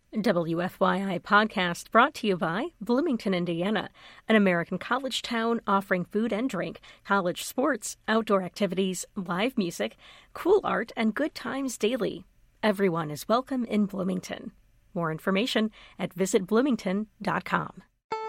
WFYI podcast brought to you by Bloomington, Indiana, an American college town offering food and drink, college sports, outdoor activities, live music, cool art, and good times daily. Everyone is welcome in Bloomington. More information at visitbloomington.com.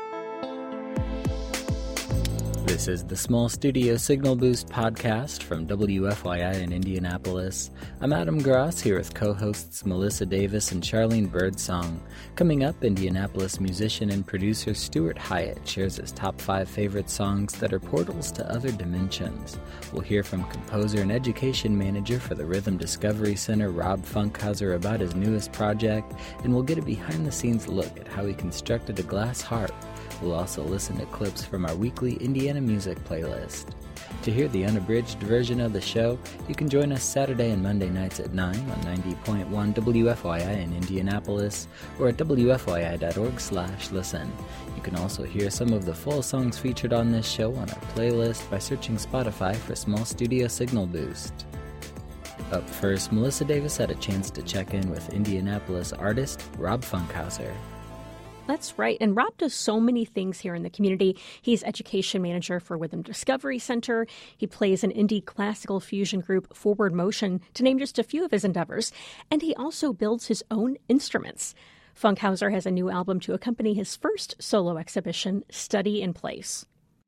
This is the Small Studio Signal Boost podcast from WFYI in Indianapolis. I'm Adam Gross here with co-hosts Melissa Davis and Charlene Birdsong. Coming up, Indianapolis musician and producer Stuart Hyatt shares his top 5 favorite songs that are portals to other dimensions. We'll hear from composer and education manager for the Rhythm Discovery Center, Rob Funkhauser, about his newest project, and we'll get a behind-the-scenes look at how he constructed a glass harp. We'll also listen to clips from our weekly Indiana music playlist. To hear the unabridged version of the show, you can join us Saturday and Monday nights at 9 on 90.1 WFYI in Indianapolis or at wfyi.org/listen. You can also hear some of the full songs featured on this show on our playlist by searching Spotify for Small Studio Signal Boost. Up first, Melissa Davis had a chance to check in with Indianapolis artist Rob Funkhauser. That's right. And Rob does so many things here in the community. He's education manager for Rhythm Discovery Center. He plays an indie classical fusion group, Forward Motion, to name just a few of his endeavors. And he also builds his own instruments. Funkhauser has a new album to accompany his first solo exhibition, Study in Place.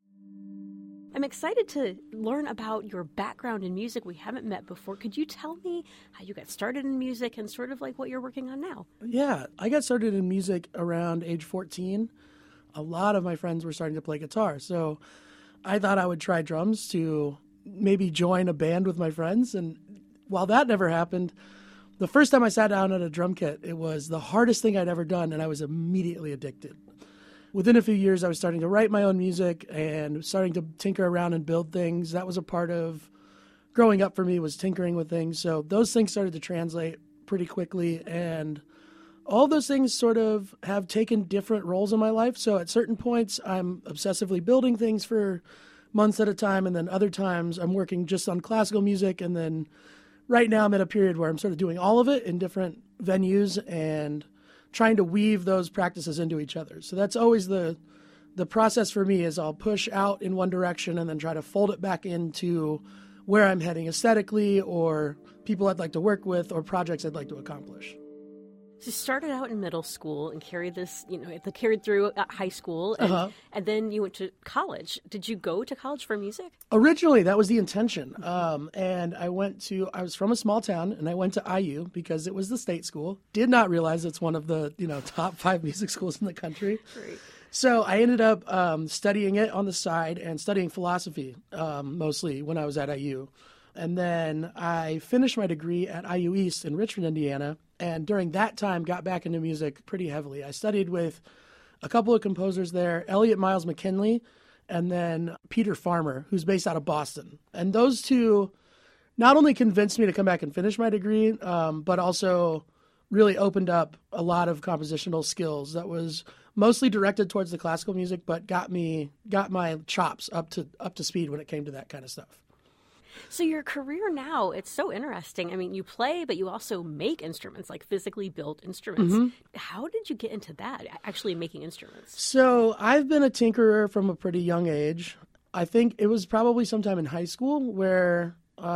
I'm excited to learn about your background in music. We haven't met before. Could you tell me how you got started in music and sort of like what you're working on now? Yeah, I got started in music around age 14. A lot of my friends were starting to play guitar, so I thought I would try drums to maybe join a band with my friends. And while that never happened, the first time I sat down at a drum kit, it was the hardest thing I'd ever done, and I was immediately addicted. Within a few years, I was starting to write my own music and starting to tinker around and build things. That was a part of growing up for me, was tinkering with things. So those things started to translate pretty quickly. And all those things sort of have taken different roles in my life. So at certain points, I'm obsessively building things for months at a time. And then other times, I'm working just on classical music. And then right now, I'm at a period where I'm sort of doing all of it in different venues and trying to weave those practices into each other. So that's always the process for me, is I'll push out in one direction and then try to fold it back into where I'm heading aesthetically, or people I'd like to work with, or projects I'd like to accomplish. So you started out in middle school and carried this, carried through high school, and then you went to college. Did you go to college for music? Originally, that was the intention. And I was from a small town, and I went to IU because it was the state school. Did not realize it's one of the, top 5 music schools in the country. Great. So I ended up studying it on the side and studying philosophy mostly when I was at IU. And then I finished my degree at IU East in Richmond, Indiana. And during that time, got back into music pretty heavily. I studied with a couple of composers there, Elliot Miles McKinley, and then Peter Farmer, who's based out of Boston. And those two not only convinced me to come back and finish my degree, but also really opened up a lot of compositional skills that was mostly directed towards the classical music, but got my chops up to speed when it came to that kind of stuff. So your career now, it's so interesting. I mean, you play, but you also make instruments, like physically built instruments. Mm-hmm. How did you get into that, actually making instruments? So I've been a tinkerer from a pretty young age. I think it was probably sometime in high school where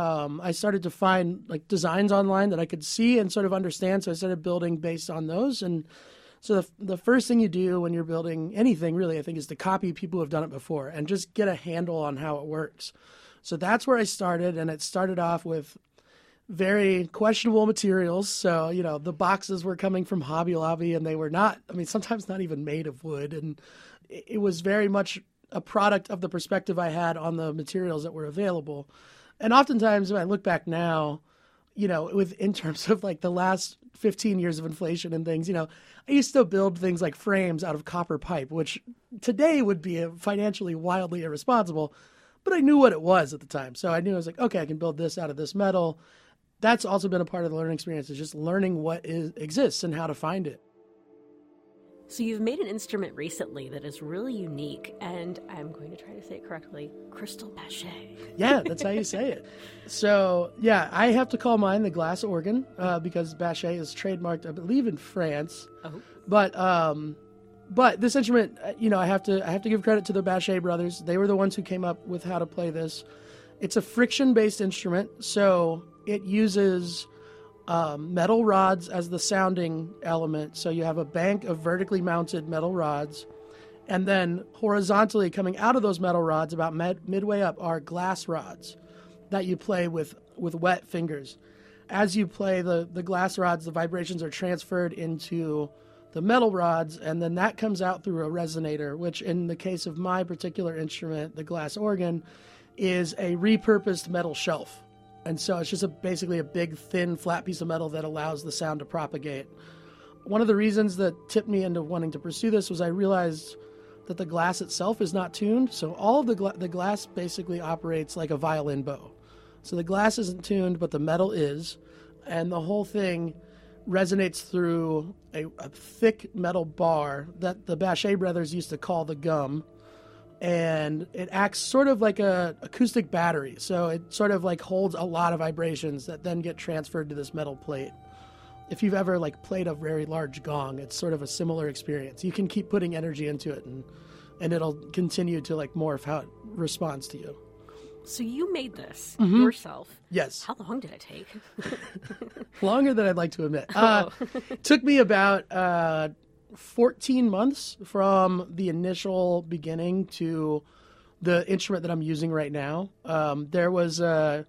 I started to find like designs online that I could see and sort of understand. So I started building based on those. And so the first thing you do when you're building anything, really, I think, is to copy people who have done it before and just get a handle on how it works. So that's where I started, and it started off with very questionable materials. So, the boxes were coming from Hobby Lobby, and they were sometimes not even made of wood. And it was very much a product of the perspective I had on the materials that were available. And oftentimes, when I look back now, in terms of like the last 15 years of inflation and things, I used to build things like frames out of copper pipe, which today would be financially wildly irresponsible. But I knew what it was at the time. So I knew, I was like, okay, I can build this out of this metal. That's also been a part of the learning experience, is just learning what exists and how to find it. So you've made an instrument recently that is really unique, and I'm going to try to say it correctly, crystal bachet. Yeah, that's how you say it. So, yeah, I have to call mine the glass organ because bachet is trademarked, I believe, in France. Oh. But this instrument, I have to give credit to the Bachet brothers. They were the ones who came up with how to play this. It's a friction-based instrument, so it uses metal rods as the sounding element. So you have a bank of vertically mounted metal rods, and then horizontally coming out of those metal rods, about midway up, are glass rods that you play with wet fingers. As you play the glass rods, the vibrations are transferred into the metal rods, and then that comes out through a resonator, which in the case of my particular instrument, the glass organ, is a repurposed metal shelf. And so it's just basically a big, thin, flat piece of metal that allows the sound to propagate. One of the reasons that tipped me into wanting to pursue this was I realized that the glass itself is not tuned. So all of the glass basically operates like a violin bow. So the glass isn't tuned, but the metal is. And the whole thing resonates through a thick metal bar that the Bachet brothers used to call the gum. And it acts sort of like a acoustic battery. So it sort of like holds a lot of vibrations that then get transferred to this metal plate. If you've ever played a very large gong, it's sort of a similar experience. You can keep putting energy into it and it'll continue to morph how it responds to you. So you made this yourself. Yes. How long did it take? Longer than I'd like to admit. It took me about 14 months from the initial beginning to the instrument that I'm using right now. There was at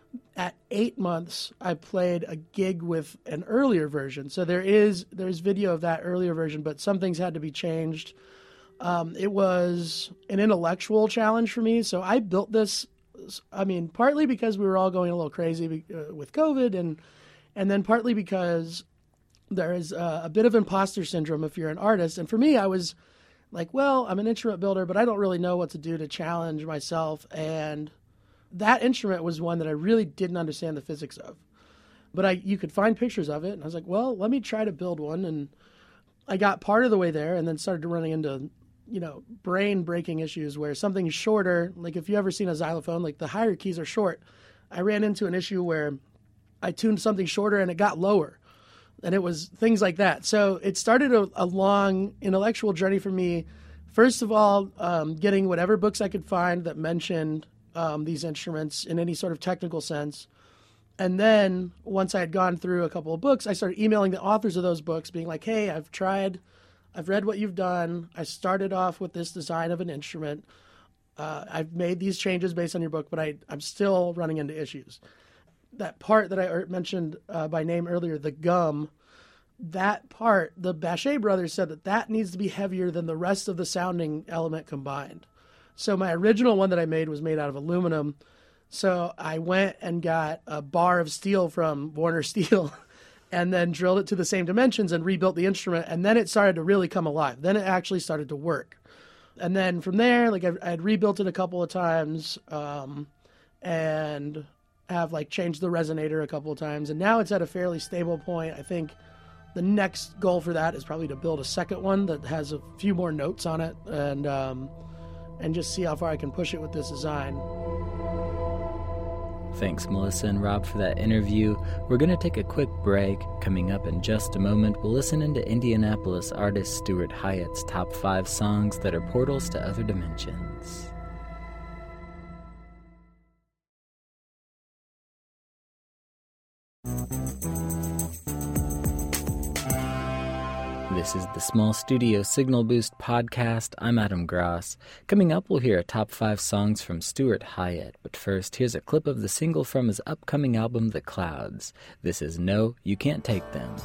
8 months, I played a gig with an earlier version. So there's video of that earlier version, but some things had to be changed. It was an intellectual challenge for me. So I built this, partly because we were all going a little crazy with COVID, and then partly because there is a bit of imposter syndrome if you're an artist. And for me, I was like, well, I'm an instrument builder, but I don't really know what to do to challenge myself. And that instrument was one that I really didn't understand the physics of. But you could find pictures of it, and I was like, well, let me try to build one. And I got part of the way there and then started running into brain-breaking issues where something shorter, like if you ever seen a xylophone, the higher keys are short. I ran into an issue where I tuned something shorter and it got lower. And it was things like that. So it started a long intellectual journey for me. First of all, getting whatever books I could find that mentioned these instruments in any sort of technical sense. And then once I had gone through a couple of books, I started emailing the authors of those books being like, hey, I've read what you've done. I started off with this design of an instrument. I've made these changes based on your book, but I'm still running into issues. That part that I mentioned by name earlier, the gum, that part, the Bachet brothers said that needs to be heavier than the rest of the sounding element combined. So my original one that I made was made out of aluminum. So I went and got a bar of steel from Warner Steel and then drilled it to the same dimensions and rebuilt the instrument. And then it started to really come alive. Then it actually started to work. And then from there, I had rebuilt it a couple of times and have changed the resonator a couple of times. And now it's at a fairly stable point. I think the next goal for that is probably to build a second one that has a few more notes on it and just see how far I can push it with this design. Thanks, Melissa and Rob, for that interview. We're going to take a quick break. Coming up in just a moment, we'll listen into Indianapolis artist Stuart Hyatt's top 5 songs that are portals to other dimensions. This is the Small Studio Signal Boost podcast. I'm Adam Gross. Coming up, we'll hear a top 5 songs from Stuart Hyatt. But first, here's a clip of the single from his upcoming album, The Clouds. This is No, You Can't Take Them.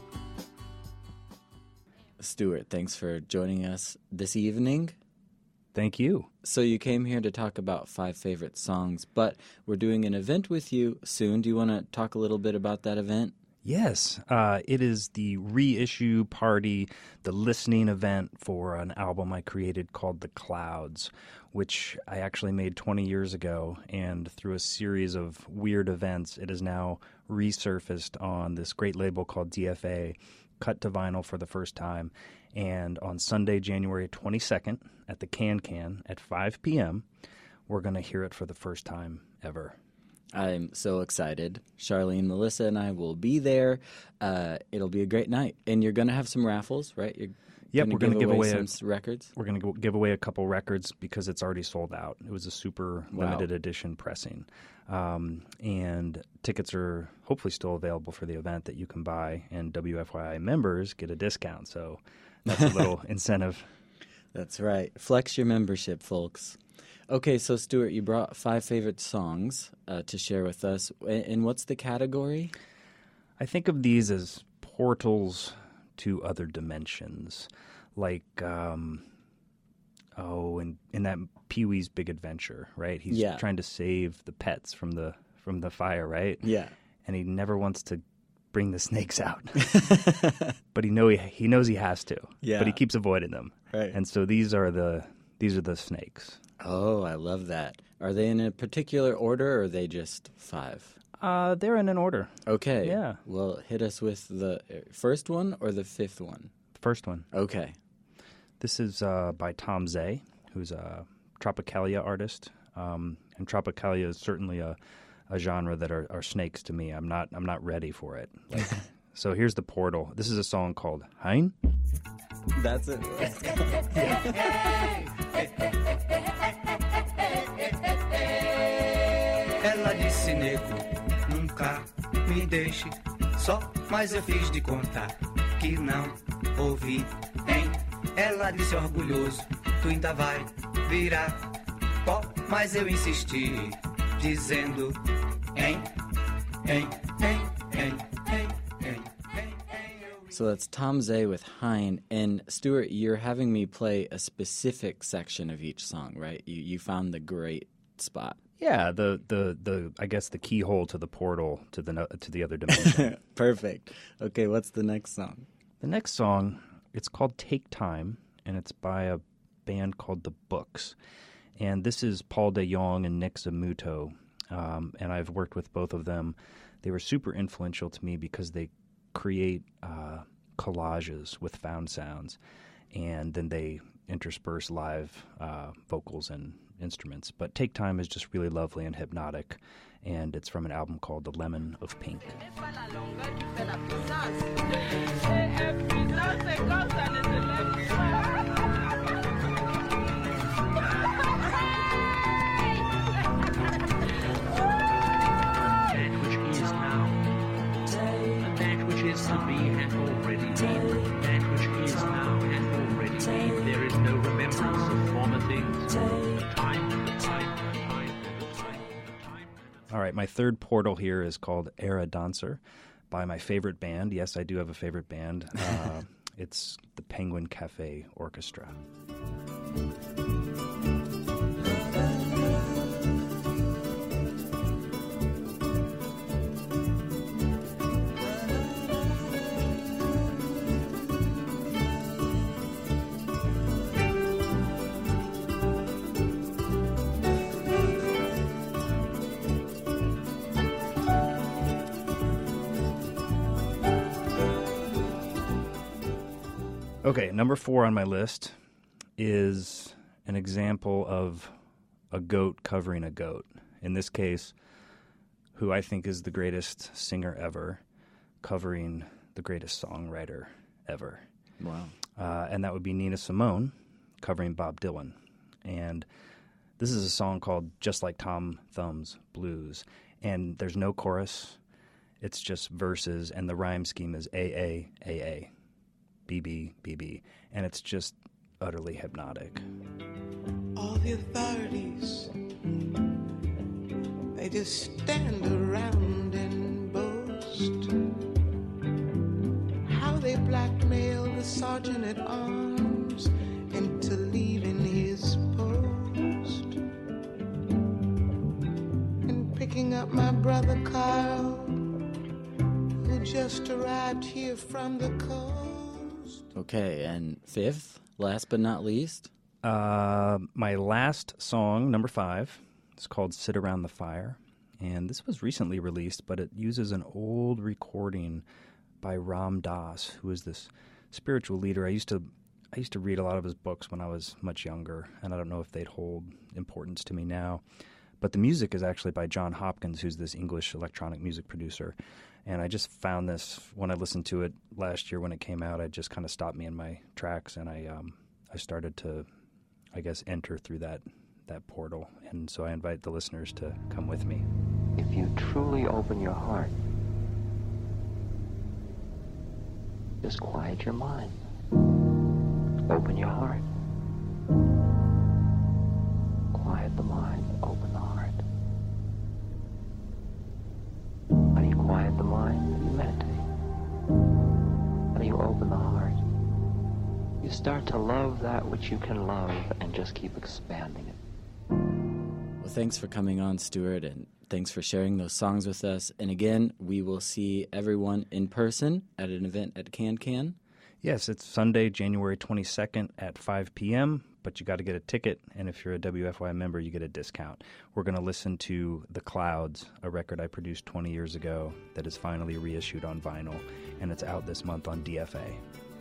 Stuart, thanks for joining us this evening. Thank you. So you came here to talk about 5 favorite songs, but we're doing an event with you soon. Do you want to talk a little bit about that event? Yes, it is the reissue party, the listening event for an album I created called The Clouds, which I actually made 20 years ago, and through a series of weird events, it is now resurfaced on this great label called DFA, cut to vinyl for the first time, and on Sunday, January 22nd, at the Can at 5 p.m., we're going to hear it for the first time ever. I'm so excited. Charlene, Melissa, and I will be there. It'll be a great night. And you're going to have some raffles, right? Yep, we're going to give away some records. We're going to give away a couple records because it's already sold out. It was a super limited edition pressing. And tickets are hopefully still available for the event that you can buy, and WFYI members get a discount. So that's a little incentive. That's right. Flex your membership, folks. Okay, so Stuart, you brought 5 favorite songs to share with us. And what's the category? I think of these as portals to other dimensions, like in that Pee-wee's Big Adventure, right? He's trying to save the pets from the fire, right? Yeah. And he never wants to bring the snakes out, but he knows he has to. Yeah. But he keeps avoiding them. Right. And so these are the snakes. Oh, I love that. Are they in a particular order, or are they just 5? They're in an order. Okay. Yeah. Well, hit us with the first one or the 5th one? The first one. Okay. This is by Tom Zay, who's a Tropicalia artist. And Tropicalia is certainly a genre that are snakes to me. I'm not ready for it. So here's the portal. This is a song called Hein. That's it. Ela disse, nego, nunca me deixe só, mas eu fiz de contar que não ouvi, hein? Ela disse, orgulhoso, tu ainda vai virar pó, mas eu insisti, dizendo, hein, hein, hein, hein, hein, hein, hein. So that's Tom Zay with Hein. And Stuart, you're having me play a specific section of each song, right? You found the great spot. Yeah, the I guess the keyhole to the portal to the other dimension. Perfect. Okay, what's the next song? The next song, it's called Take Time, and it's by a band called The Books. And this is Paul de Jong and Nick Zamuto, and I've worked with both of them. They were super influential to me because they create collages with found sounds, and then they intersperse live vocals and instruments. But Take Time is just really lovely and hypnotic, and it's from an album called The Lemon of Pink. To be and already been, that which is now and already been. There is no remembrance of former things. All right, my third portal here is called Era Dancer by my favorite band. Yes, I do have a favorite band. It's the Penguin Cafe Orchestra. Okay, number 4 on my list is an example of a goat covering a goat. In this case, who I think is the greatest singer ever, covering the greatest songwriter ever. Wow. And that would be Nina Simone covering Bob Dylan. And this is a song called Just Like Tom Thumb's Blues. And there's no chorus. It's just verses, and the rhyme scheme is A, BB, BB, and it's just utterly hypnotic. All the authorities, they just stand around and boast how they blackmail the sergeant at arms into leaving his post. about my brother Carl, who just arrived here from the coast. Okay, and fifth, last but not least? My last song, number 5, is called Sit Around the Fire. And this was recently released, but it uses an old recording by Ram Dass, who is this spiritual leader. I used to read a lot of his books when I was much younger, and I don't know if they'd hold importance to me now. But the music is actually by John Hopkins, who's this English electronic music producer. And I just found this when I listened to it last year when it came out. It just kind of stopped me in my tracks, and I started to, I guess, enter through that portal. And so I invite the listeners to come with me. If you truly open your heart, just quiet your mind. Open your heart. Quiet the mind, open the heart. How do you quiet the mind? You meditate. How do you open the heart? You start to love that which you can love and just keep expanding it. Well, thanks for coming on, Stuart, and thanks for sharing those songs with us. And again, we will see everyone in person at an event at Can. Yes, it's Sunday, January 22nd at 5 p.m., but you got to get a ticket, and if you're a WFY member, you get a discount. We're going to listen to The Clouds, a record I produced 20 years ago that is finally reissued on vinyl, and it's out this month on DFA.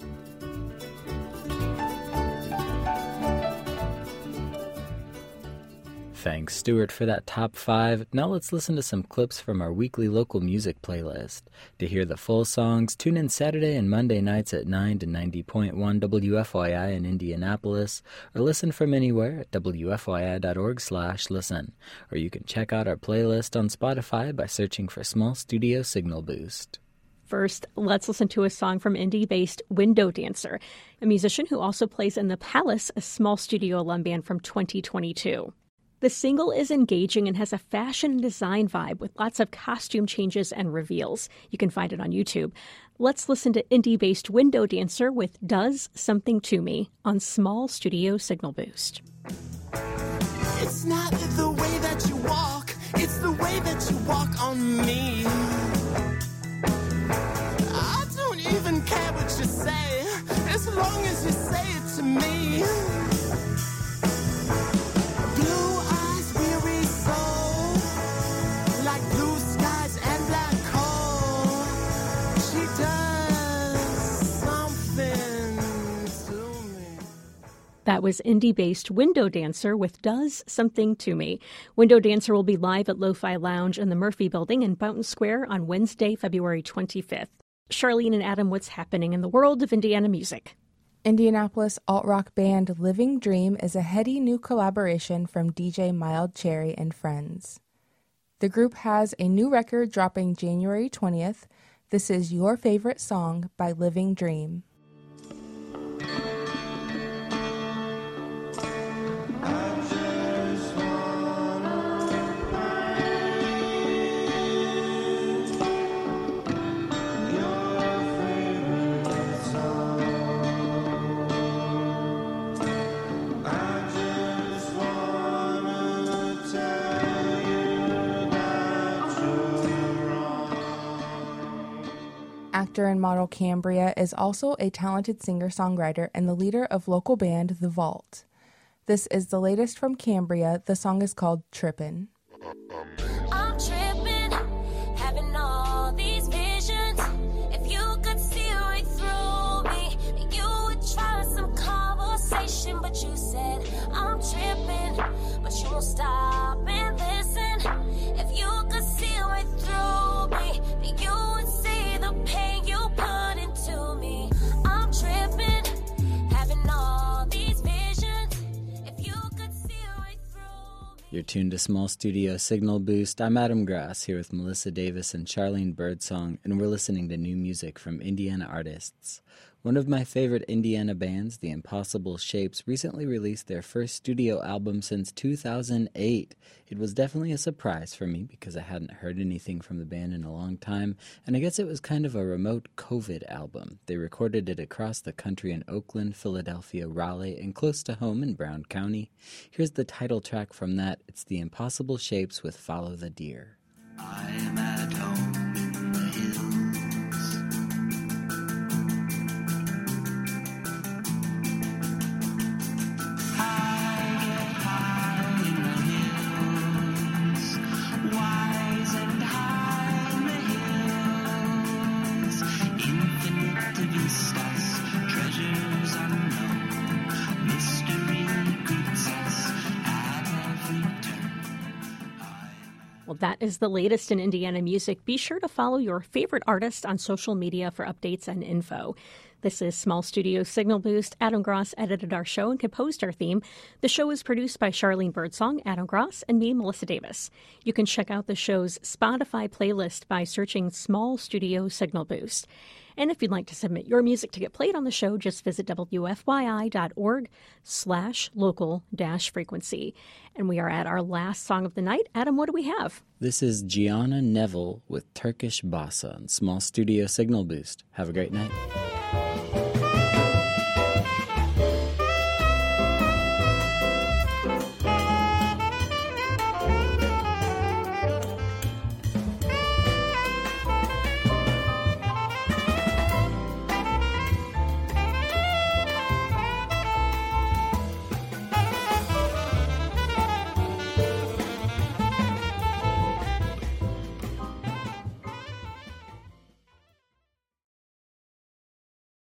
Thanks, Stuart, for that top 5. Now let's listen to some clips from our weekly local music playlist. To hear the full songs, tune in Saturday and Monday nights at 9 to 90.1 WFYI in Indianapolis, or listen from anywhere at WFYI.org/listen. Or you can check out our playlist on Spotify by searching for Small Studio Signal Boost. First, let's listen to a song from indie-based Window Dancer, a musician who also plays in The Palace, a small studio alum band from 2022. The single is engaging and has a fashion and design vibe with lots of costume changes and reveals. You can find it on YouTube. Let's listen to indie-based Window Dancer with Does Something to Me on Small Studio Signal Boost. It's not the way that you walk, it's the way that you walk on me. I don't even care what you say, as long as you say it to me. Blue eyes, weary soul, like blue skies and black coal. She does something to me. That was indie-based Window Dancer with Does Something to Me. Window Dancer will be live at Lo-Fi Lounge in the Murphy Building in Fountain Square on Wednesday, February 25th. Charlene and Adam, what's happening in the world of Indiana music? Indianapolis alt-rock band Living Dream is a heady new collaboration from DJ Mild Cherry and friends. The group has a new record dropping January 20th. This is Your Favorite Song by Living Dream. Actor and model Cambria is also a talented singer-songwriter and the leader of local band The Vault. This is the latest from Cambria. The song is called Trippin'. I'm tripping, having all these visions. If you could see right through me, you would try some conversation. But you said, I'm tripping, but you won't stop and listen. If you could see right through me, you would see the pain you put into me. I'm tripping, having all these visions. If you could see right through me. You're tuned to Small Studio Signal Boost. I'm Adam Grass here with Melissa Davis and Charlene Birdsong, and we're listening to new music from Indiana artists. One of my favorite Indiana bands, The Impossible Shapes, recently released their first studio album since 2008. It was definitely a surprise for me because I hadn't heard anything from the band in a long time, and I guess it was kind of a remote COVID album. They recorded it across the country in Oakland, Philadelphia, Raleigh, and close to home in Brown County. Here's the title track from that. It's The Impossible Shapes with Follow the Deer. I am at home in the hills. I get high in the hills, wise and high in the hills, infinite vistas, treasures unknown, mystery greets us at every turn. Well, that is the latest in Indiana music. Be sure to follow your favorite artist on social media for updates and info. This is Small Studio Signal Boost. Adam Gross edited our show and composed our theme. The show is produced by Charlene Birdsong, Adam Gross, and me, Melissa Davis. You can check out the show's Spotify playlist by searching Small Studio Signal Boost. And if you'd like to submit your music to get played on the show, just visit wfyi.org/local-frequency. And we are at our last song of the night. Adam, what do we have? This is Gianna Neville with Turkish Bossa on Small Studio Signal Boost. Have a great night.